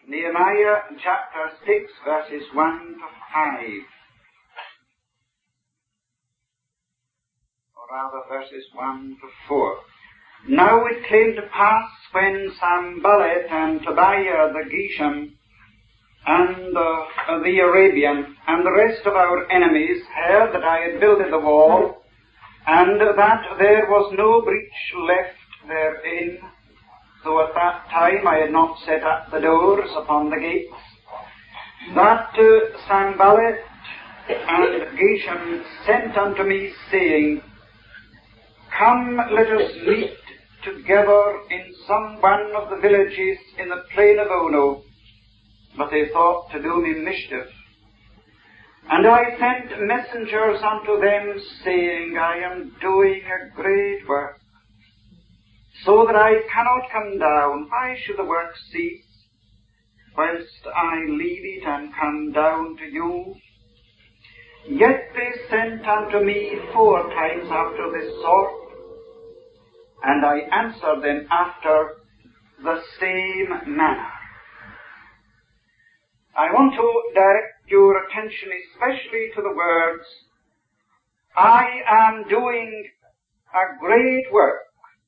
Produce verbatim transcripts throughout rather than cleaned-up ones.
Nehemiah chapter six, verses one to five. Or rather, verses one to four. Now it came to pass when Sanballat and Tobiah the Geshem and uh, the Arabian and the rest of our enemies heard that I had builded the wall, and that there was no breach left therein, though at that time I had not set up the doors upon the gates, that uh, Sanballat and Geshem sent unto me, saying, Come, let us meet together in some one of the villages in the plain of Ono. But they thought to do me mischief. And I sent messengers unto them, saying, I am doing a great work, so that I cannot come down. Why should the work cease, whilst I leave it and come down to you? Yet they sent unto me four times after this sort, and I answered them after the same manner. I want to direct your attention especially to the words, I am doing a great work.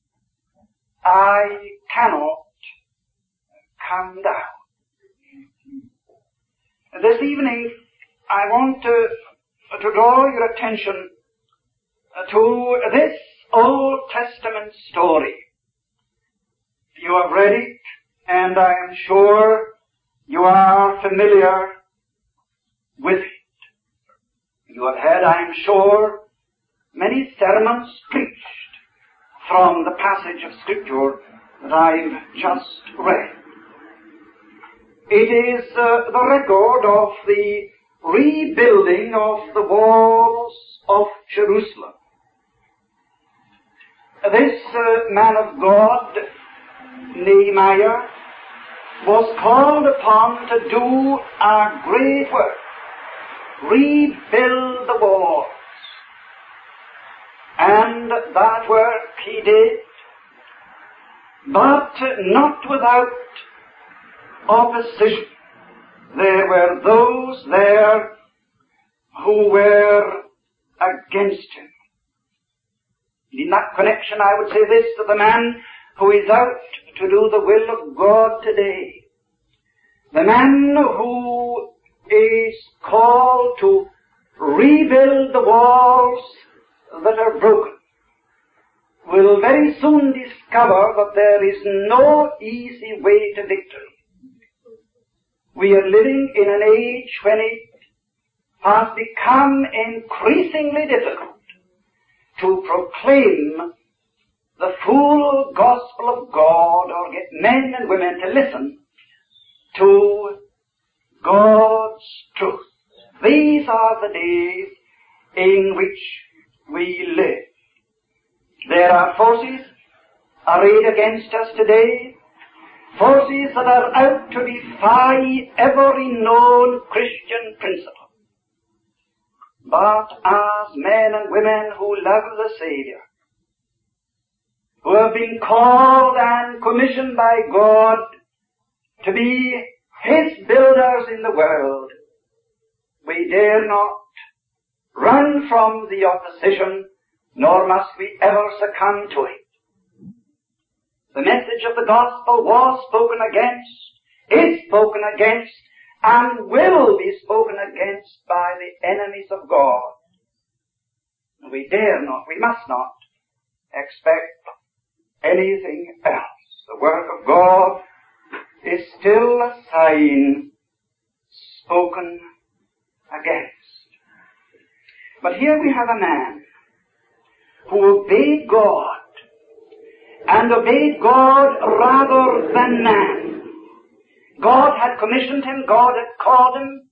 I cannot come down. This evening, I want to, to draw your attention to this Old Testament story. You have read it, and I am sure you are familiar with it. You have heard, I am sure, many sermons preached from the passage of Scripture that I've just read. It is uh, the record of the rebuilding of the walls of Jerusalem. This uh, man of God, Nehemiah, was called upon to do a great work, rebuild the walls. And that work he did, but not without opposition. There were those there who were against him. In that connection, I would say this to the man who is out to do the will of God today. The man who is called to rebuild the walls that are broken will very soon discover that there is no easy way to victory. We are living in an age when it has become increasingly difficult to proclaim the full gospel of God, or get men and women to listen to God's truth. These are the days in which we live. There are forces arrayed against us today, forces that are out to defy every known Christian principle. But as men and women who love the Savior, who have been called and commissioned by God to be His builders in the world, we dare not run from the opposition, nor must we ever succumb to it. The message of the gospel was spoken against, is spoken against, and will be spoken against by the enemies of God. We dare not, we must not expect anything else. The work of God is still a sign spoken against. But here we have a man who obeyed God, and obeyed God rather than man. God had commissioned him, God had called him,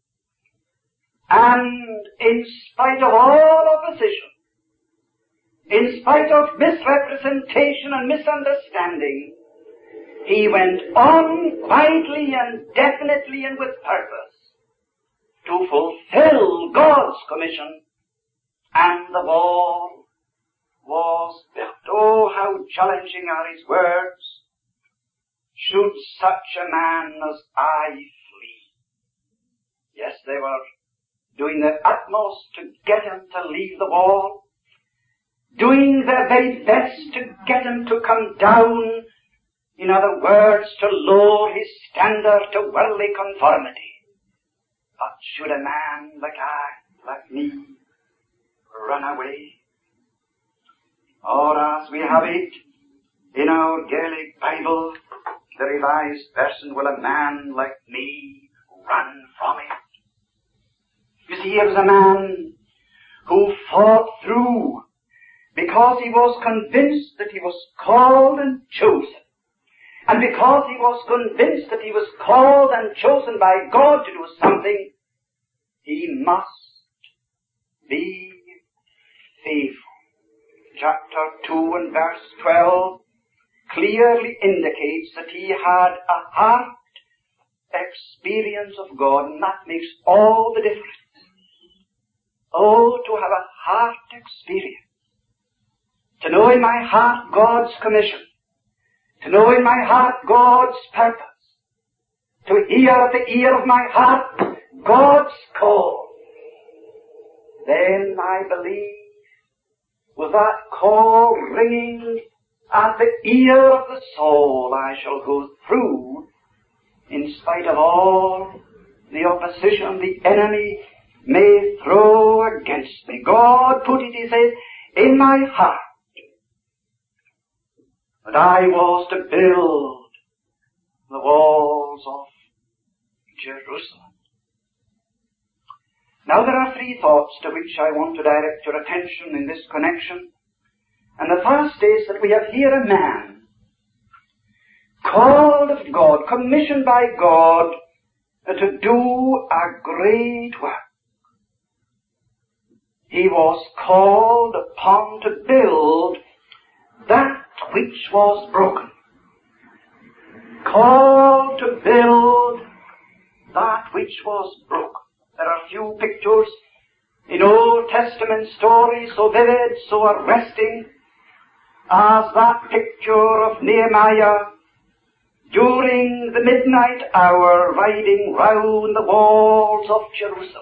and in spite of all opposition, in spite of misrepresentation and misunderstanding, he went on quietly and definitely and with purpose to fulfill God's commission, and the wall was built. Oh, how challenging are his words. should such a man as I flee. Yes, they were doing their utmost to get him to leave the wall, doing their very best to get him to come down, in other words, to lower his standard to worldly conformity. But should a man like I, like me, run away? Or as we have it in our Gaelic Bible, the Revised Version, will a man like me run from it? You see, here's a man who fought through because he was convinced that he was called and chosen. And because he was convinced that he was called and chosen by God to do something, he must be faithful. Chapter two and verse twelve clearly indicates that he had a heart experience of God, and that makes all the difference. Oh, to have a heart experience. To know in my heart God's commission. To know in my heart God's purpose. To hear at the ear of my heart God's call. Then I believe, with that call ringing at the ear of the soul, I shall go through in spite of all the opposition the enemy may throw against me. God put it, he says, in my heart that I was to build the walls of Jerusalem. Now there are three thoughts to which I want to direct your attention in this connection. And the first is that we have here a man called of God, commissioned by God to do a great work. He was called upon to build that which was broken. Called to build that which was broken. There are few pictures in Old Testament stories so vivid, so arresting, as that picture of Nehemiah during the midnight hour riding round the walls of Jerusalem.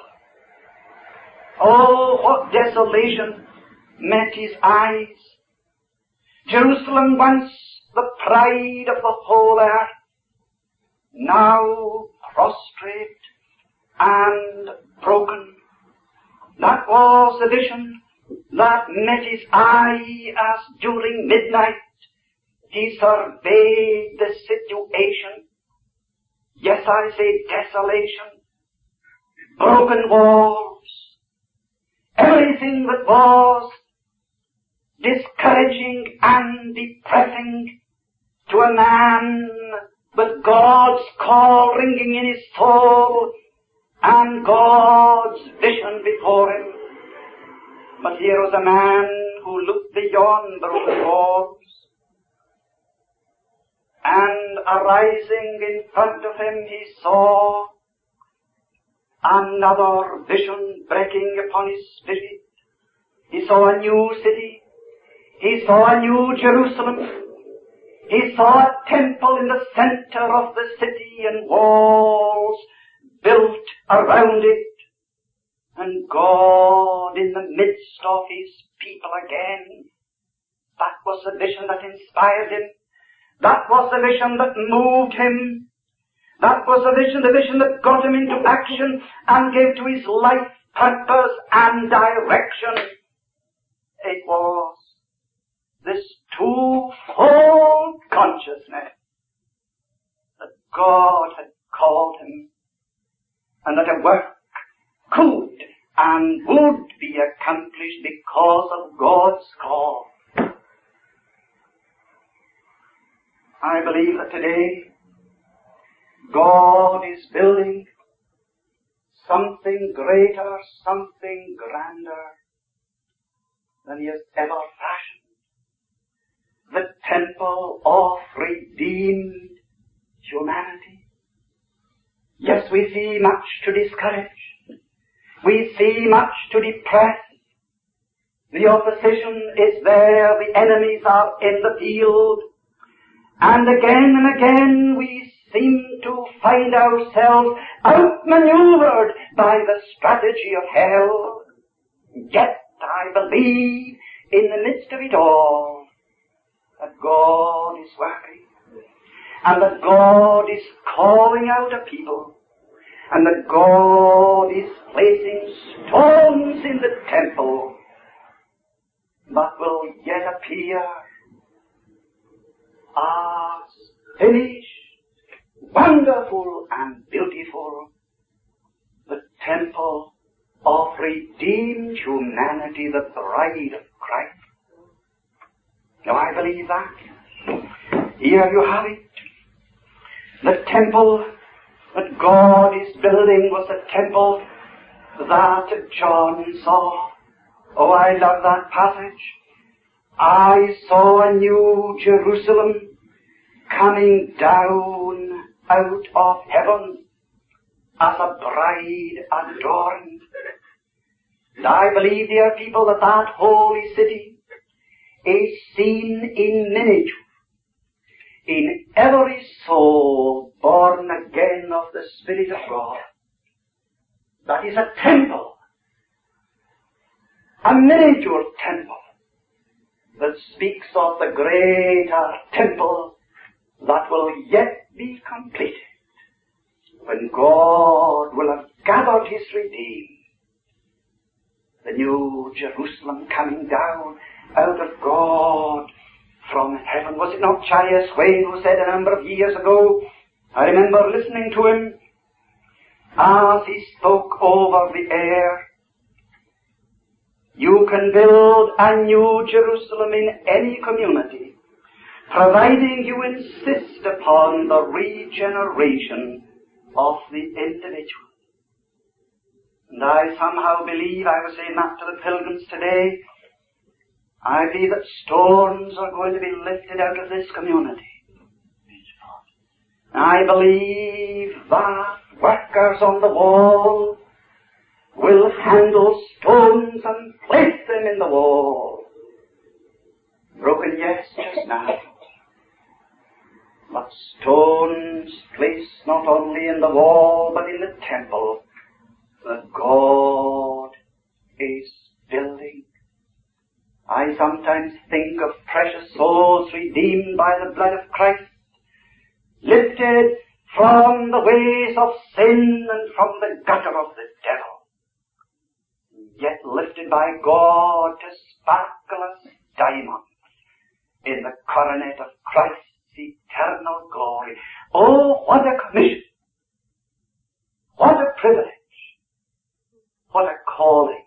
Oh, what desolation met his eyes. Jerusalem, once the pride of the whole earth, now prostrate and broken. That was the vision that met his eye as during midnight he surveyed the situation. Yes, I say desolation, broken walls, everything that was discouraging and depressing to a man with God's call ringing in his soul and God's vision before him. But here was a man who looked beyond broken walls, and arising in front of him he saw another vision breaking upon his spirit. He saw a new city. He saw a new Jerusalem. He saw a temple in the center of the city and walls built around it, and God in the midst of his people again. That was the vision that inspired him. That was the vision that moved him. That was the vision, the vision that got him into action and gave to his life purpose and direction. It was this twofold consciousness that God had called him, and that a work could and would be accomplished because of God's call. I believe that today God is building something greater, something grander than he has ever fashioned. The temple of redeemed humanity. Yes, we see much to discourage. We see much to depress. The opposition is there. The enemies are in the field. And again and again we seem to find ourselves outmaneuvered by the strategy of hell. Yet I believe in the midst of it all that God is working, and that God is calling out a people, and that God is placing stones in the temple that will yet appear as finished, wonderful and beautiful, the temple of redeemed humanity, the bride of Christ. Now I believe that. Here you have it. The temple that God is building was the temple that John saw. Oh, I love that passage. I saw a new Jerusalem coming down out of heaven as a bride adorned. And I believe, dear people, that that holy city is seen in miniature in every soul born again of the Spirit of God. That is a temple, a miniature temple, that speaks of the greater temple that will yet be completed when God will have gathered His redeemed. The new Jerusalem coming down out of God from heaven. Was it not Charles Swain who said a number of years ago, I remember listening to him as he spoke over the air, you can build a new Jerusalem in any community, providing you insist upon the regeneration of the individual. And I somehow believe, I was saying that to the pilgrims today, I believe that stones are going to be lifted out of this community. I believe that workers on the wall will handle stones and place them in the wall. Broken, yes, just now. But stones placed not only in the wall, but in the temple that God is building. I sometimes think of precious souls redeemed by the blood of Christ, lifted from the ways of sin and from the gutter of the devil, yet lifted by God to sparkle as diamonds in the coronet of Christ's eternal glory. Oh, what a commission! What a privilege! What a calling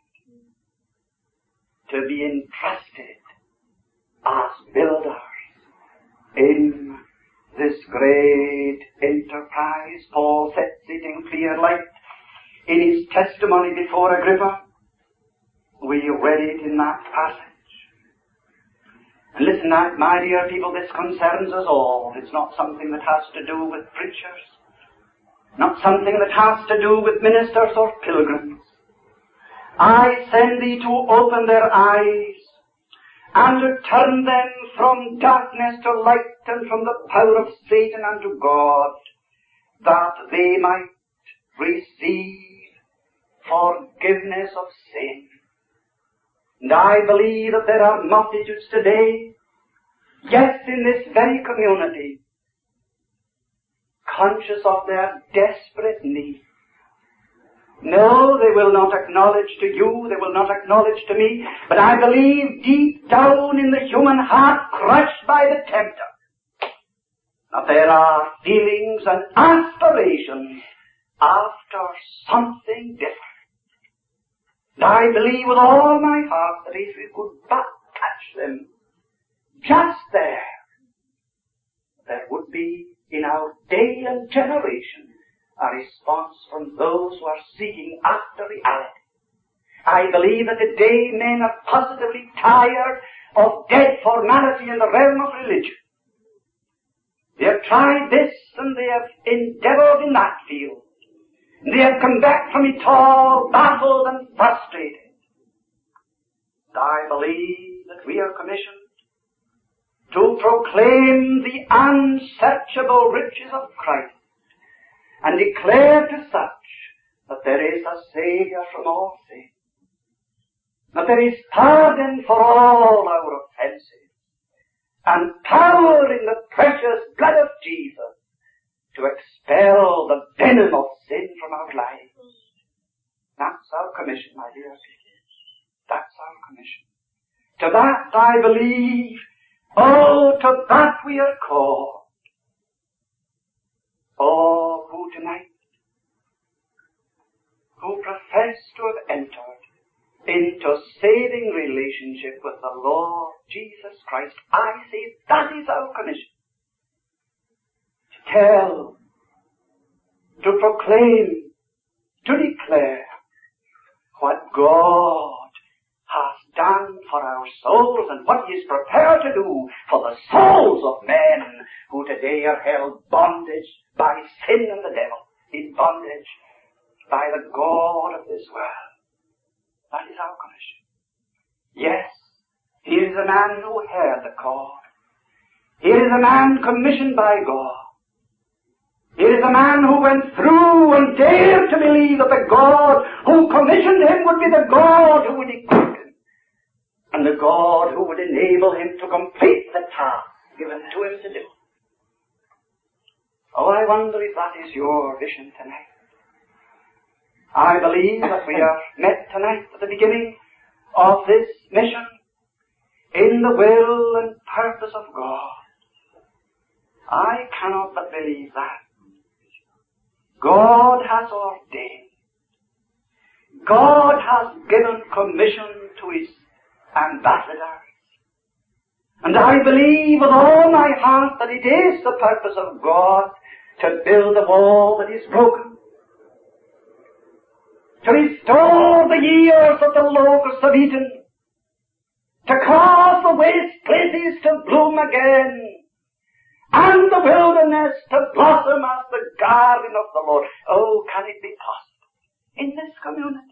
to be entrusted as builders in this great enterprise. Paul sets it in clear light in his testimony before Agrippa. We read it in that passage. And listen, my dear people, this concerns us all. It's not something that has to do with preachers, not something that has to do with ministers or pilgrims. I send thee to open their eyes and to turn them from darkness to light and from the power of Satan unto God, that they might receive forgiveness of sin. And I believe that there are multitudes today, yes, in this very community, conscious of their desperate need. No, they will not acknowledge to you, they will not acknowledge to me, but I believe deep down in the human heart, crushed by the tempter, that there are feelings and aspirations after something different. And I believe with all my heart that if we could but touch them just there, there would be in our day and generation a response from those who are seeking after reality. I believe that today men are positively tired of dead formality in the realm of religion. They have tried this and they have endeavored in that field. They have come back from it all baffled and frustrated. And I believe that we are commissioned to proclaim the unsearchable riches of Christ and declare to such that there is a Saviour from all sin, that there is pardon for all our offences, and power in the precious blood of Jesus to expel the venom of sin from our lives. That's our commission, my dear people. That's our commission. To that I believe, oh, to that we are called. Oh, who tonight, who profess to have entered into saving relationship with the Lord Jesus Christ, I say that is our commission. To tell, to proclaim, to declare what God has done for our souls and what He is prepared to do for the souls of men who today are held bondage by sin and the devil, in bondage by the God of this world. That is our commission. Yes, here is a man who heard the call. Here is a man commissioned by God. Here is a man who went through and dared to believe that the God who commissioned him would be the God who would equip him, and the God who would enable him to complete the task given to him to do. Oh, I wonder if that is your vision tonight. I believe that we are met tonight at the beginning of this mission in the will and purpose of God. I cannot but believe that. God has ordained. God has given commission to His ambassadors. And I believe with all my heart that it is the purpose of God to build the wall that is broken, to restore the years of the locusts have eaten, to cause the waste places to bloom again, and the wilderness to blossom as the garden of the Lord. Oh, can it be possible in this community,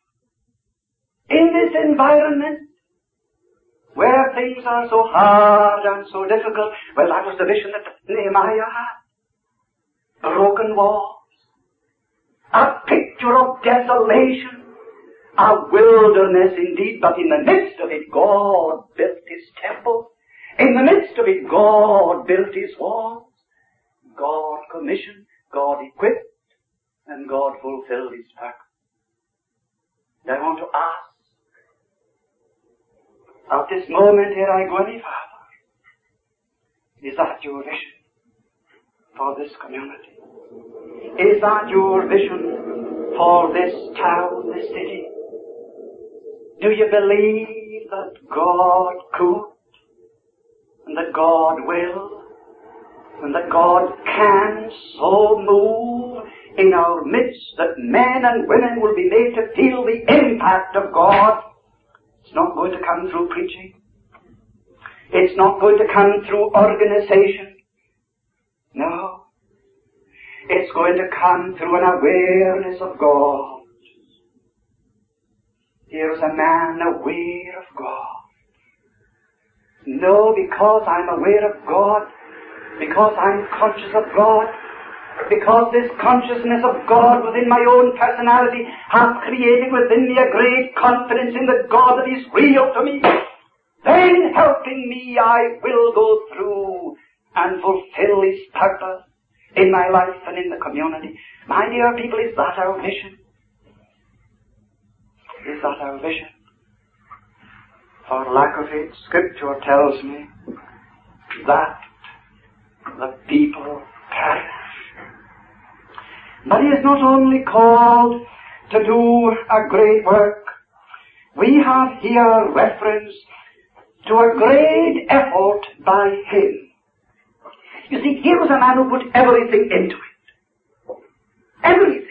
in this environment, where things are so hard and so difficult? Well, that was the vision that Nehemiah had. Broken walls, a picture of desolation, a wilderness indeed, but in the midst of it God built His temple. In the midst of it God built His walls. God commissioned, God equipped, and God fulfilled His purpose. And I want to ask, at this moment ere I go any further, is that your vision for this community? Is that your vision for this town, this city? Do you believe that God could, and that God will, and that God can so move in our midst that men and women will be made to feel the impact of God? It's not going to come through preaching. It's not going to come through organization. No. It's going to come through an awareness of God. Here's a man aware of God. No, because I'm aware of God, because I'm conscious of God, because this consciousness of God within my own personality has created within me a great confidence in the God that is real to me, then helping me I will go through and fulfill His purpose in my life and in the community. My dear people, is that our vision? Is that our vision? For lack of it, Scripture tells me that the people perish. But He is not only called to do a great work. We have here reference to a great effort by Him. You see, here was a man who put everything into it. Everything.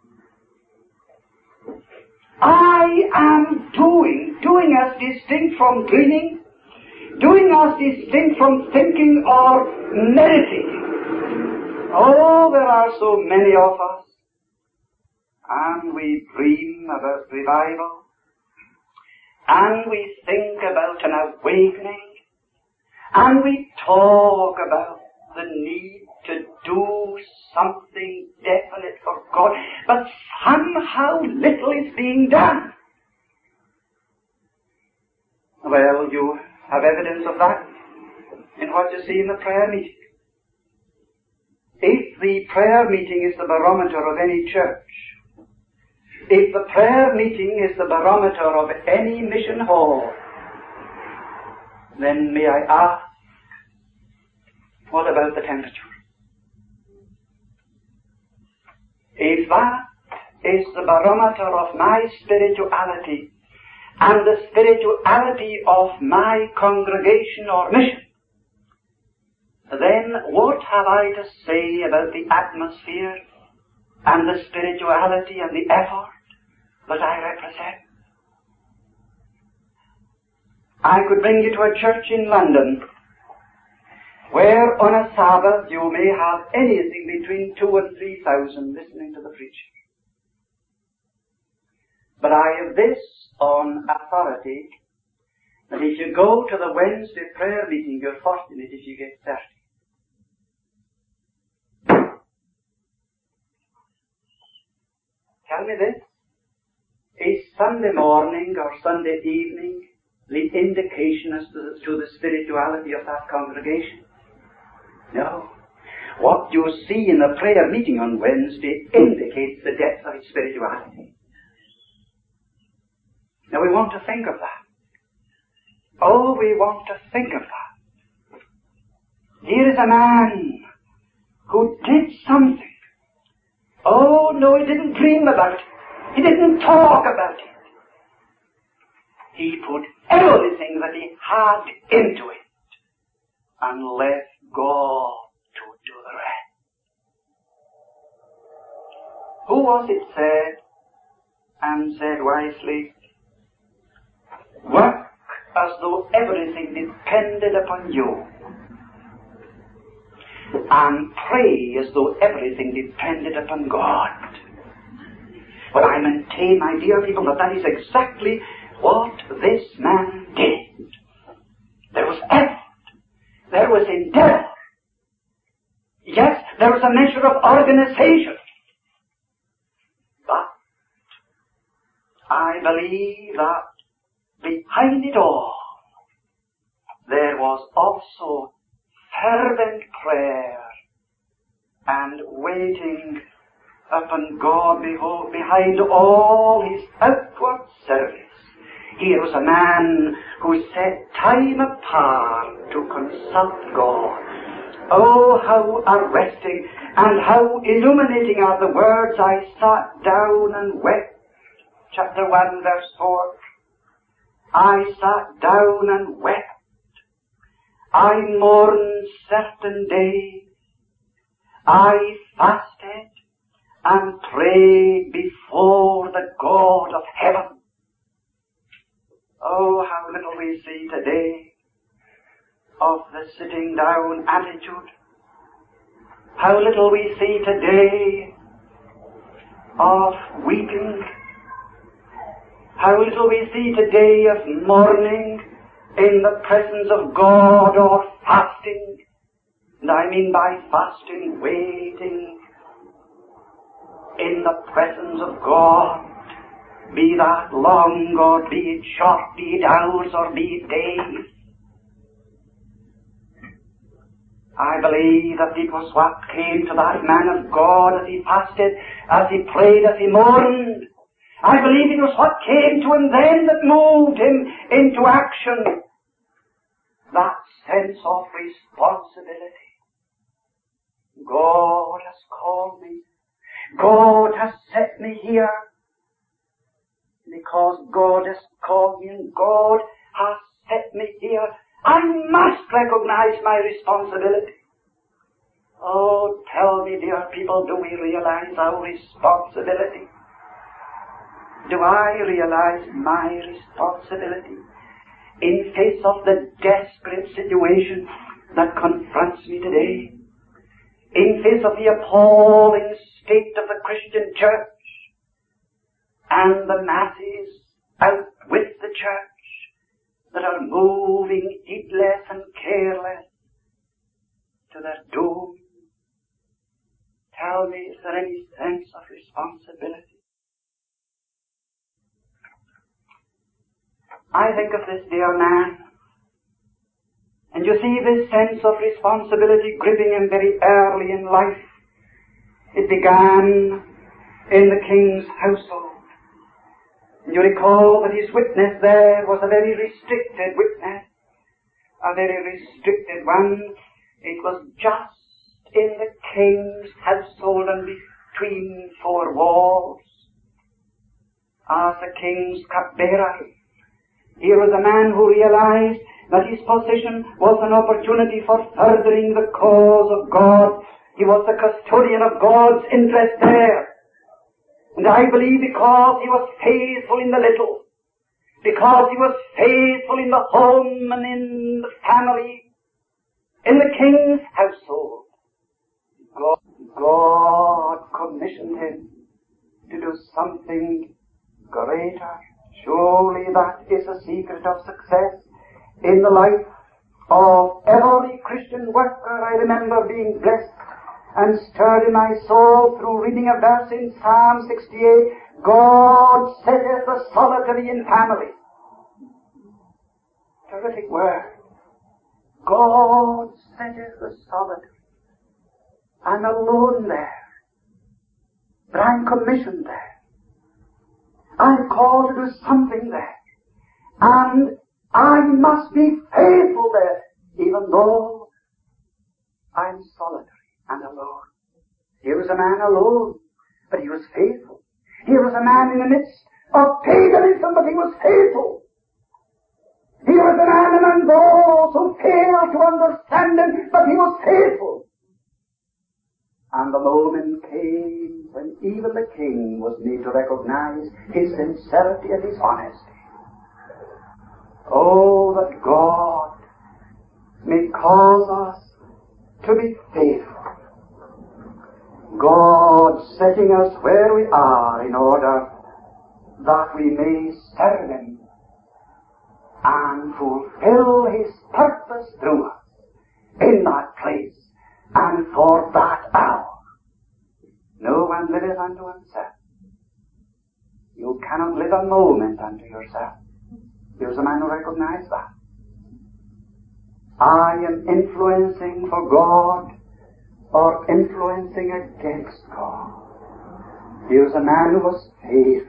I am doing, doing as distinct from dreaming, doing as distinct from thinking or meditating. Oh, there are so many of us, and we dream about revival, and we think about an awakening, And we talk about the need to do something definite for God, but somehow little is being done. Well, you have evidence of that in what you see in the prayer meeting. If the prayer meeting is the barometer of any church, if the prayer meeting is the barometer of any mission hall, then may I ask, what about the temperature? If that is the barometer of my spirituality and the spirituality of my congregation or mission, then what have I to say about the atmosphere and the spirituality and the effort that I represent? I could bring you to a church in London where on a Sabbath you may have anything between two and three thousand listening to the preaching. But I have this on authority, that if you go to the Wednesday prayer meeting, you're fortunate if you get thirty. Tell me this. Is Sunday morning or Sunday evening the indication as to the, to the spirituality of that congregation? No. What you see in the prayer meeting on Wednesday indicates the depth of its spirituality. Now we want to think of that. Oh, we want to think of that. Here is a man who did something. Oh, no, he didn't dream about it. He didn't talk about it. He put everything that he had into it and left God to do the rest. Who was it said, and said wisely, work as though everything depended upon you, and pray as though everything depended upon God. But I maintain, my dear people, that that is exactly what this man did. There was effort. There was endeavor. Yes, there was a measure of organization. But I believe that behind it all, there was also fervent prayer and waiting upon God. Behold, behind all his outward service, here was a man who set time apart to consult God. Oh, how arresting and how illuminating are the words, I sat down and wept. Chapter one, verse four. I sat down and wept. I mourned certain days. I fasted and prayed before the God of heaven. Oh, how little we see today of the sitting down attitude. How little we see today of weeping. How little we see today of mourning in the presence of God, or fasting. And I mean by fasting, waiting in the presence of God. Be that long, or be it short, be it hours, or be it days. I believe that it was what came to that man of God as he fasted, as he prayed, as he mourned. I believe it was what came to him then that moved him into action. That sense of responsibility. God has called me. God has set me here. Because God has called me and God has set me here, I must recognize my responsibility. Oh, tell me, dear people, do we realize our responsibility? Do I realize my responsibility in face of the desperate situation that confronts me today? In face of the appalling state of the Christian church and the masses out with the church that are moving heedless and careless to their doom. Tell me, is there any sense of responsibility? I think of this dear man, and you see this sense of responsibility gripping him very early in life. It began in the king's household. And you recall that his witness there was a very restricted witness, a very restricted one. It was just in the king's household and between four walls. As the king's cupbearer, here was a man who realized that his position was an opportunity for furthering the cause of God. He was the custodian of God's interest there. And I believe because he was faithful in the little, because he was faithful in the home and in the family, in the king's household, God, God commissioned him to do something greater. Surely that is a secret of success in the life of every Christian worker. I remember being blessed and stirred in my soul through reading a verse in Psalm sixty-eight. God setteth the solitary in family. Terrific word. God setteth the solitary. I'm alone there, but I'm commissioned there. I'm called to do something there, and I must be faithful there, even though I'm solitary and alone. Here was a man alone, but he was faithful. Here was a man in the midst of paganism, but he was faithful. Here was a man among those who failed to understand him, but he was faithful. And the moment came when even the king was made to recognize his sincerity and his honesty. Oh, that God may cause us to be faithful. God setting us where we are in order that we may serve Him and fulfill His purpose through us in that place and for that hour. No one liveth unto himself. You cannot live a moment unto yourself. Here's a man who recognized that. I am influencing for God or influencing against God. Here's a man who was faithful.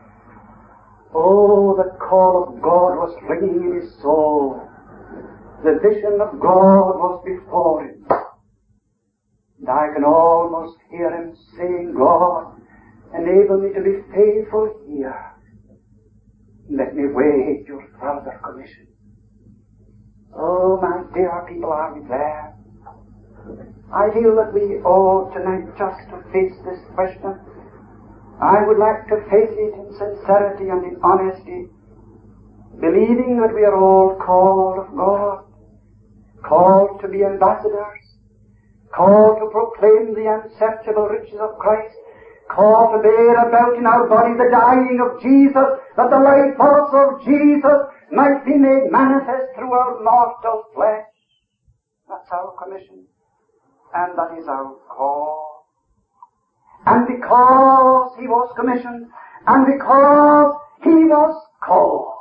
Oh, the call of God was ringing in his soul. The vision of God was before him. And I can almost hear him saying, God, enable me to be faithful here. Let me wait your further commission. Oh, my dear people, are we there? I feel that we ought tonight just to face this question. I would like to face it in sincerity and in honesty, believing that we are all called of God, called to be ambassadors, called to proclaim the unsearchable riches of Christ, called to bear about in our body the dying of Jesus, that the life also of Jesus might be made manifest through our mortal flesh. That's our commission, and that is our call. And because he was commissioned, and because he was called,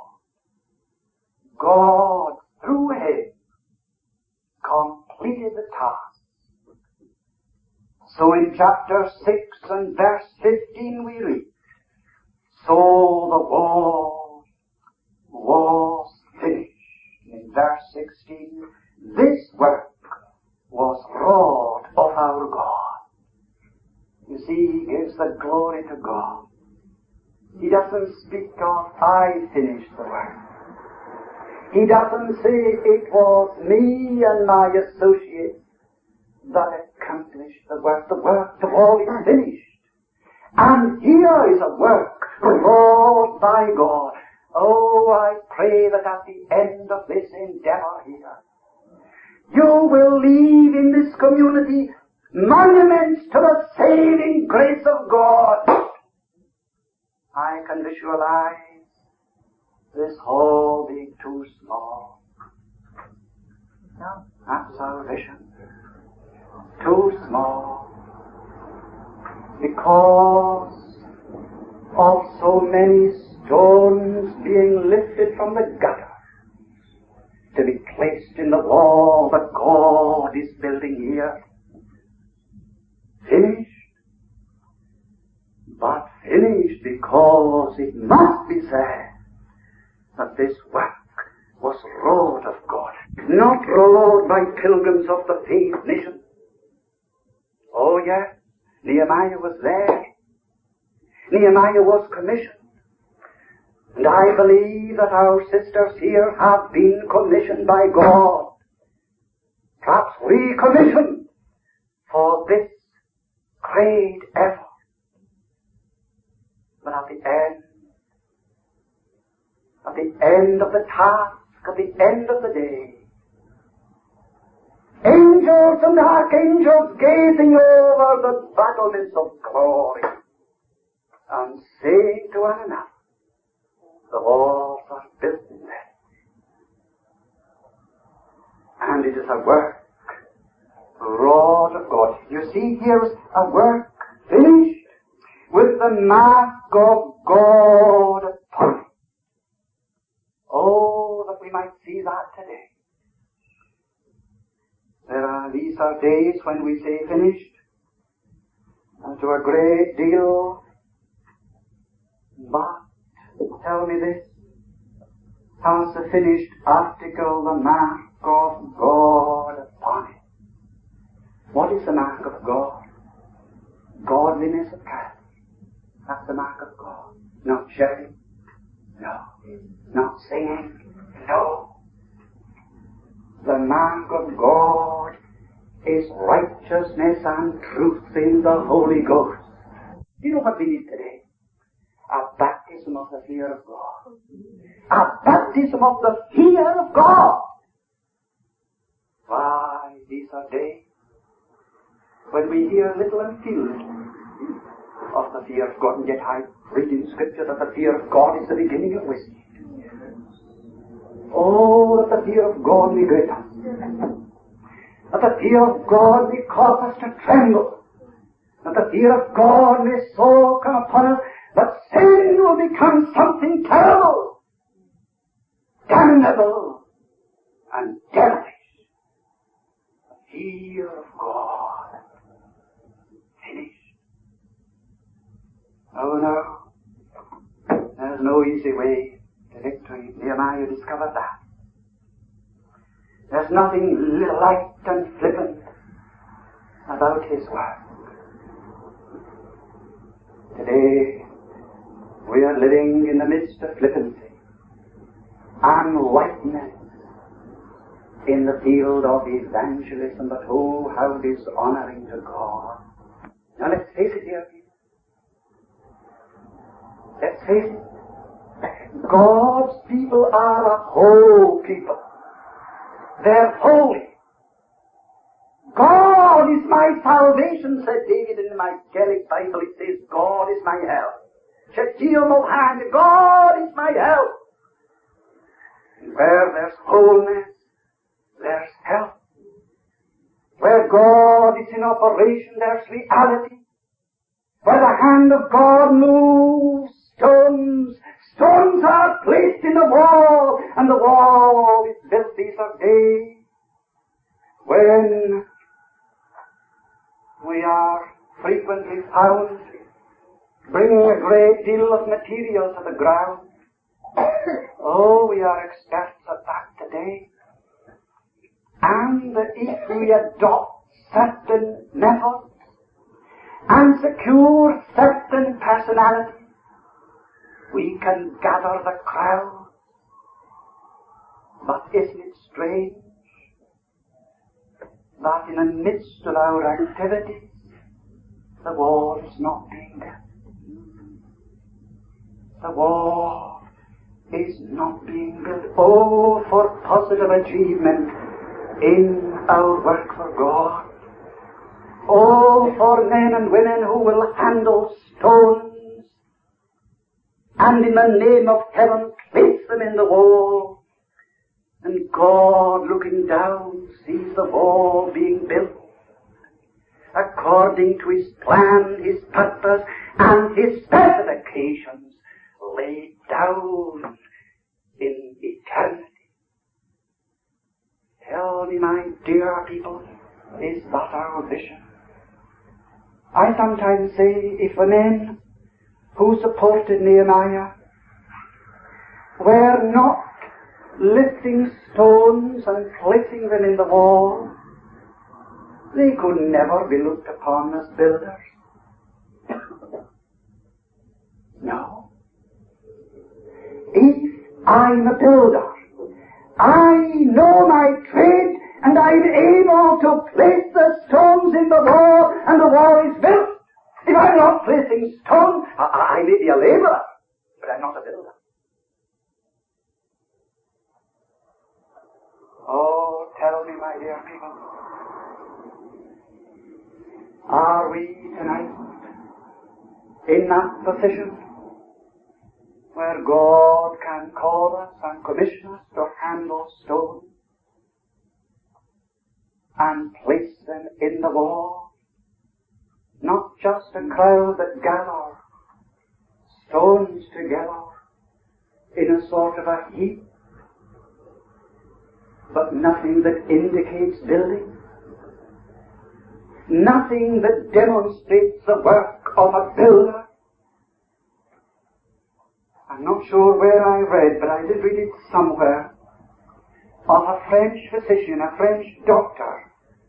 God, through him, completed the task. So in chapter six and verse fifteen we read, so the wall was finished. In verse sixteen, this work was wrought of our God. You see, he gives the glory to God. He doesn't speak of, I finished the work. He doesn't say it was me and my associates that accomplished the work. The work of all is finished. And here is a work wrought by God. Oh, I pray that at the end of this endeavor here, you will leave in this community monuments to the saving grace of God. I can visualize this hall being too small. No, that's our vision. Too small. Because of so many stones being lifted from the gutter to be placed in the wall that God is building here. Finished. But finished because it must be said that this work was wrought of God, not wrought by pilgrims of the faith nation. Oh yes, Nehemiah was there. Nehemiah was commissioned. And I believe that our sisters here have been commissioned by God. Perhaps recommissioned for this great effort. But at the end, at the end of the task, at the end of the day, angels and archangels gazing over the battlements of glory and saying to one another, the walls are built in them. And it is a work wrought of God. You see, here is a work finished with the mark of God upon it. Oh, that we might see that today. There are, these are days when we say finished, and to a great deal, but tell me this, has the finished article the mark of God upon it? What is the mark of God? Godliness of character. That's the mark of God. Not shouting. No. Not singing. No. The mark of God is righteousness and truth in the Holy Ghost. Do you know what we need today? A baptism of the fear of God. A baptism of the fear of God. Why, these are days when we hear little and feel little of the fear of God. And yet I read in Scripture that the fear of God is the beginning of wisdom. Oh, that the fear of God may grip us. That the fear of God may cause us to tremble. That the fear of God may so come upon us that sin will become something terrible, damnable, and devilish. The fear of God. Finished. Oh no, there's no easy way to victory. Nehemiah discovered that. There's nothing light and flippant about his work. Today, we are living in the midst of flippancy and lightness in the field of evangelism, but oh, how dishonoring to God. Now let's face it, dear people. Let's face it. God's people are a whole people. They're holy. God is my salvation, said David in my Gaelic Bible. It says, God is my help. Shetil Mohan, God is my help. And where there's wholeness, there's help. Where God is in operation, there's reality. Where the hand of God moves, stones, stones are placed in the wall, and the wall is built. These are days when we are frequently found bringing a great deal of material to the ground. Oh, we are experts at that today. And if we adopt certain methods and secure certain personality, we can gather the crowd. But isn't it strange that in the midst of our activities, the wall is not being built? The wall is not being built. Oh, for positive achievement in our work for God. Oh, for men and women who will handle stones and in the name of heaven place them in the wall. And God, looking down, sees the wall being built according to His plan, His purpose, and His specifications laid down in eternity. Tell me, my dear people, is that our vision? I sometimes say, if the men who supported Nehemiah were not lifting stones and placing them in the wall, they could never be looked upon as builders. No. If I'm a builder, I know my trade, and I'm able to place the stones in the wall, and the wall is built. If I'm not placing stones, I, I may be a laborer, but I'm not a builder. Oh, tell me, my dear people, are we tonight in that position where God can call us and commission us to handle stones and place them in the wall? Not just a crowd that gather stones together in a sort of a heap, but nothing that indicates building, nothing that demonstrates the work of a builder. I'm not sure where I read, but I did read it somewhere, of a French physician, a French doctor,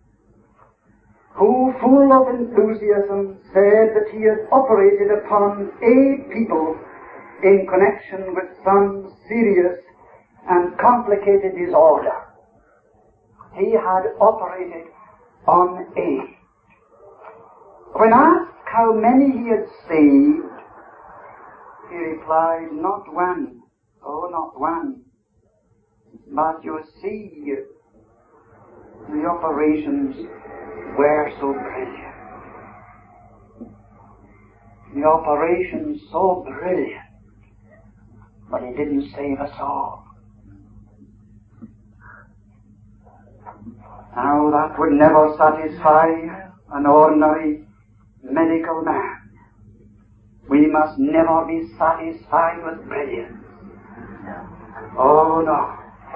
who, full of enthusiasm, said that he had operated upon eight people in connection with some serious and complicated disorder. He had operated on eight. When asked how many he had saved, he replied, not one, oh, not one. But you see, the operations were so brilliant. The operations so brilliant, but he didn't save us all. Now that would never satisfy an ordinary medical man. We must never be satisfied with brilliance. Oh no.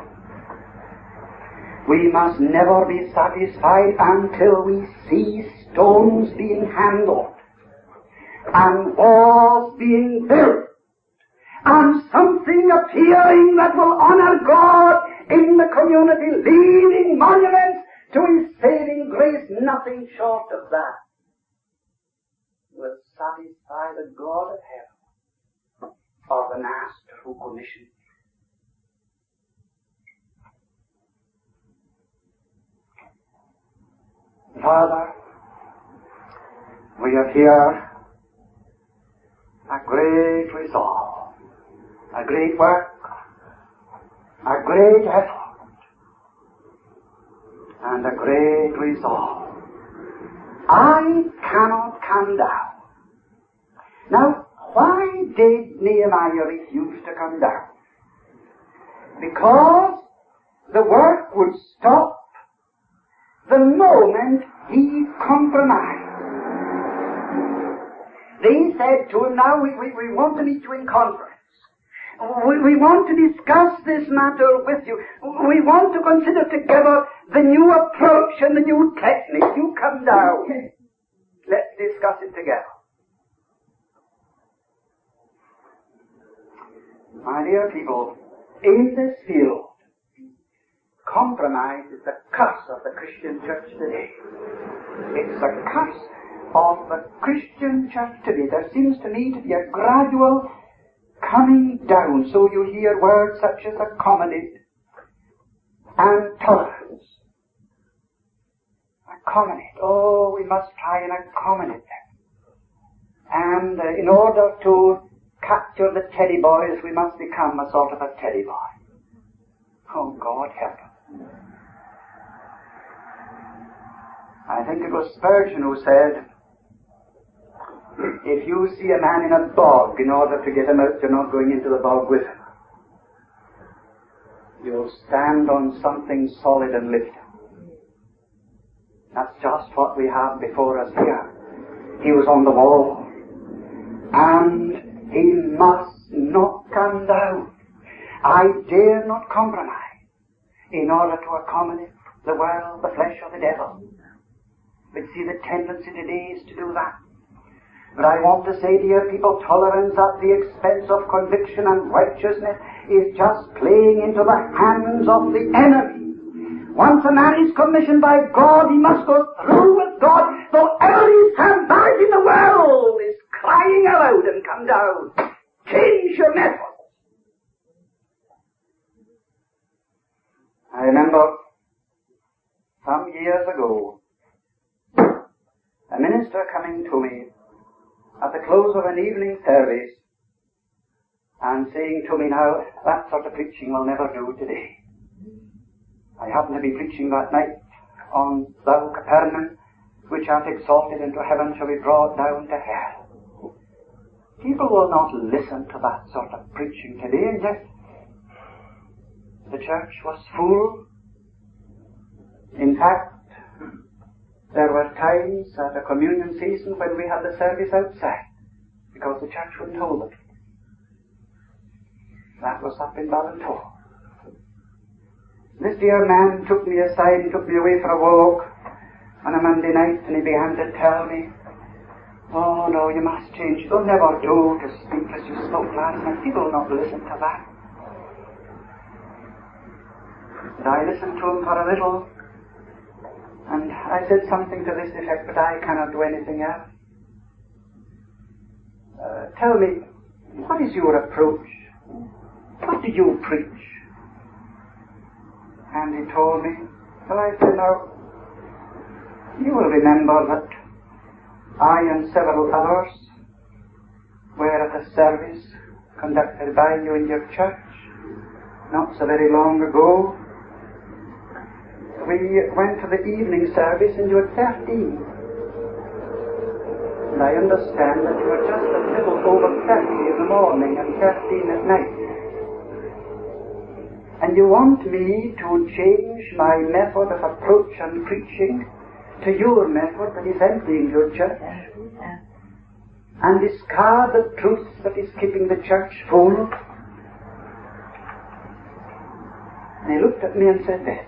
We must never be satisfied until we see stones being handled and walls being built and something appearing that will honor God in the community, leaving monuments to His saving grace. Nothing short of that will satisfy the God of heaven or the Master who commissioned. Father, we have here a great resolve, a great work, a great effort, and a great resolve. I cannot come down. Now, why did Nehemiah refuse to come down? Because the work would stop the moment he compromised. They said to him, now we, we, we want to meet you in conference. We, we want to discuss this matter with you. We want to consider together the new approach and the new technique. You come down. Let's discuss it together. My dear people, in this field, compromise is the curse of the Christian church today. It's the curse of the Christian church today. There seems to me to be a gradual coming down. So you hear words such as accommodate and tolerance. Accommodate. Oh, we must try and accommodate them. And uh, in order to capture the teddy boys, we must become a sort of a teddy boy. Oh, God help us. I think it was Spurgeon who said, If you see a man in a bog, in order to get him out, you're not going into the bog with him. You'll stand on something solid and lift him. That's just what we have before us here. He was on the wall, and he must not come down. I dare not compromise in order to accommodate the world, the flesh, or the devil. But see, the tendency today is to do that. But I want to say, dear people, tolerance at the expense of conviction and righteousness is just playing into the hands of the enemy. Once a man is commissioned by God, he must go through with God, though every somebody in the world is crying aloud and come down. Change your method. I remember some years ago, a minister coming to me at the close of an evening service and saying to me, now, that sort of preaching will never do today. I happened to be preaching that night on Thou Capernaum, which art exalted into heaven shall be brought down to hell. People will not listen to that sort of preaching today, and yet the church was full. In fact, there were times at a communion season when we had the service outside because the church wouldn't hold it. That was up in Ballintor. This dear man took me aside and took me away for a walk on a Monday night, and he began to tell me, oh no, you must change. It'll never do to speak as you spoke last night. People will not listen to that. But I listened to him for a little, and I said something to this effect, but I cannot do anything else. Uh, tell me, what is your approach? What do you preach? And he told me, well, I said, now, you will remember that I and several others were at a service conducted by you in your church not so very long ago. We went to the evening service and you were thirteen. And I understand that you were just a little over thirty in the morning and thirteen at night. And you want me to change my method of approach and preaching to your method that is emptying your church, and discard the truth that is keeping the church full. And he looked at me and said this,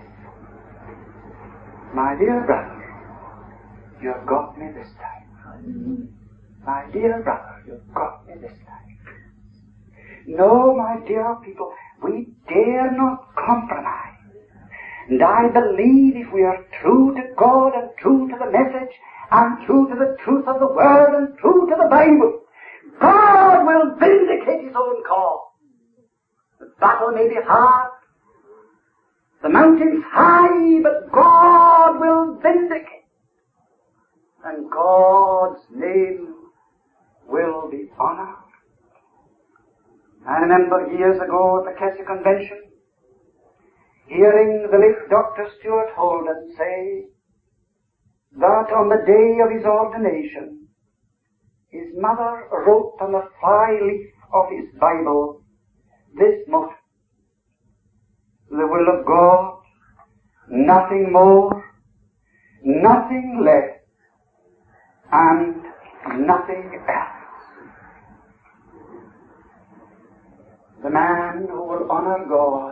my dear brother, you have got me this time. My dear brother, you have got me this time. No, my dear people, we dare not compromise. And I believe if we are true to God and true to the message and true to the truth of the Word and true to the Bible, God will vindicate His own cause. The battle may be hard, the mountains high, but God will vindicate. And God's name will be honored. I remember years ago at the Kessie Convention, hearing the late Doctor Stuart Holden say that on the day of his ordination, his mother wrote on the fly leaf of his Bible this motto, the will of God, nothing more, nothing less, and nothing else. The man who will honor God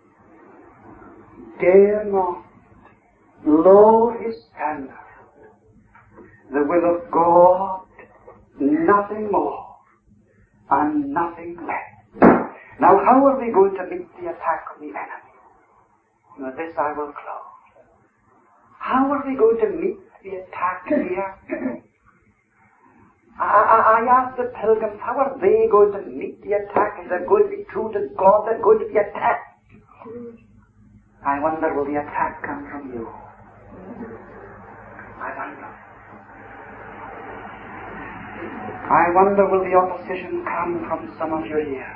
dare not lower his standard. The will of God, nothing more and nothing less. Now, how are we going to meet the attack of the enemy? With this I will close. How are we going to meet the attack here? I, I, I asked the pilgrims, how are they going to meet the attack? If they're going to be true to God, they're going to be attacked. I wonder, will the attack come from you? I wonder. I wonder, will the opposition come from some of you here?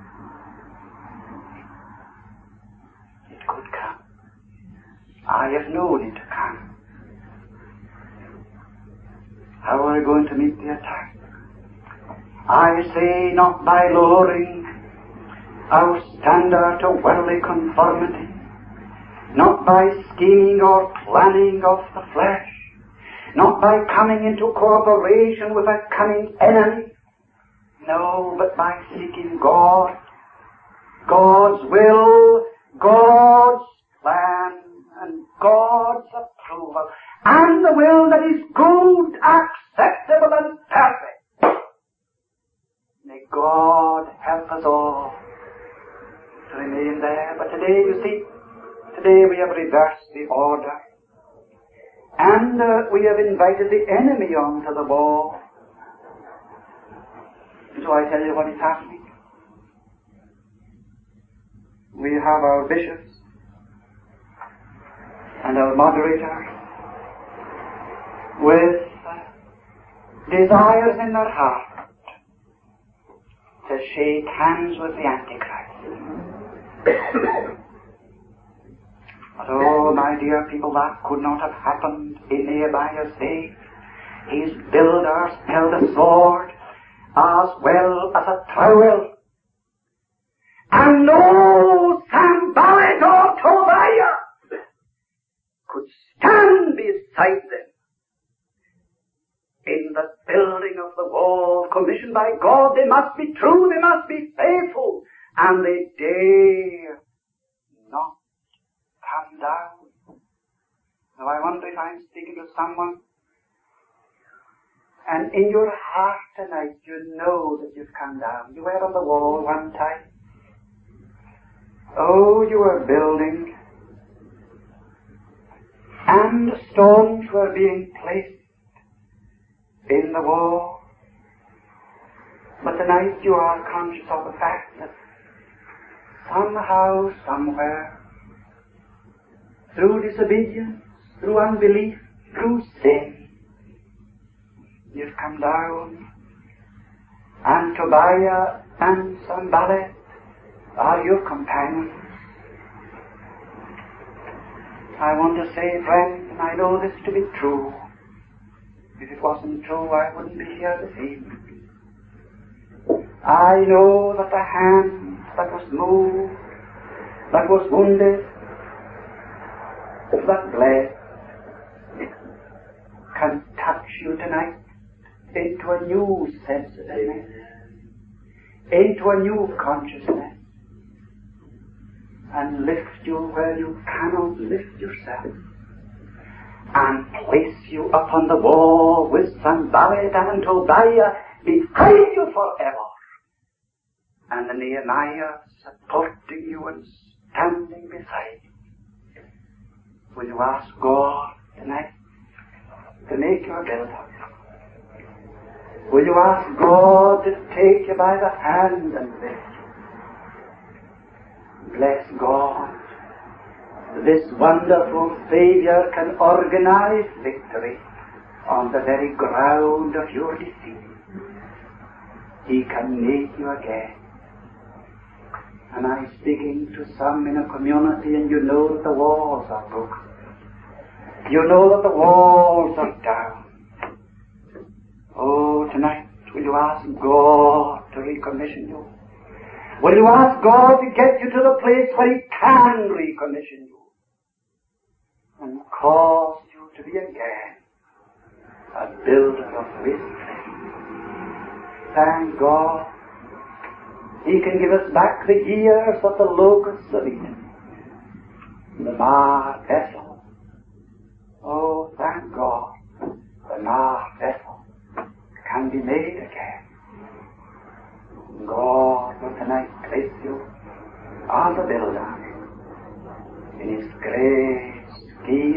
It could come. I have known it to come. How are we going to meet the attack? I say not by lowering our standard to worldly conformity, not by scheming or planning of the flesh, not by coming into cooperation with a cunning enemy, no, but by seeking God, God's will, God's plan, and God's approval, and the will that is good, acceptable, and perfect. May God help us all to remain there. But today, you see, today we have reversed the order, and uh, we have invited the enemy onto the wall. So I tell you what is happening. We have our bishops and our moderators with desires in their heart to shake hands with the Antichrist. But oh, my dear people, that could not have happened in Nehemiah's day. His builders held a sword as well as a trowel. And no Sanballat or Tobiah could stand beside them in the building of the wall commissioned by God. They must be true, they must be faithful, and they dare not come down. Now I wonder if I'm speaking to someone, and in your heart tonight you know that you've come down. You were on the wall one time. Oh, you were building, and stones were being placed in the wall. But tonight you are conscious of the fact that somehow, somewhere, through disobedience, through unbelief, through sin, you've come down, and Tobiah and Sanballat are your companions. I want to say, friend, and I know this to be true. If it wasn't true, I wouldn't be here this evening. I know that the hand that was moved, that was wounded, that bled, can touch you tonight into a new sensitiveness, into a new consciousness, and lift you where you cannot lift yourself, and place you upon the wall with Sanballat and Tobiah behind you forever, and the Nehemiah supporting you and standing beside you. Will you ask God tonight to make you a builder? Will you ask God to take you by the hand and lift you? Bless God. This wonderful Savior can organize victory on the very ground of your defeat. He can make you again. And I'm speaking to some in a community, and you know that the walls are broken. You know that the walls are down. Oh, tonight, will you ask God to recommission you? Will you ask God to get you to the place where He can recommission you and cause you to be again a builder of His faith? Thank God, He can give us back the years of the locusts of Eden, the marred vessel. Oh, thank God, the marred vessel can be made again. God will tonight place you on the builder in His great scheme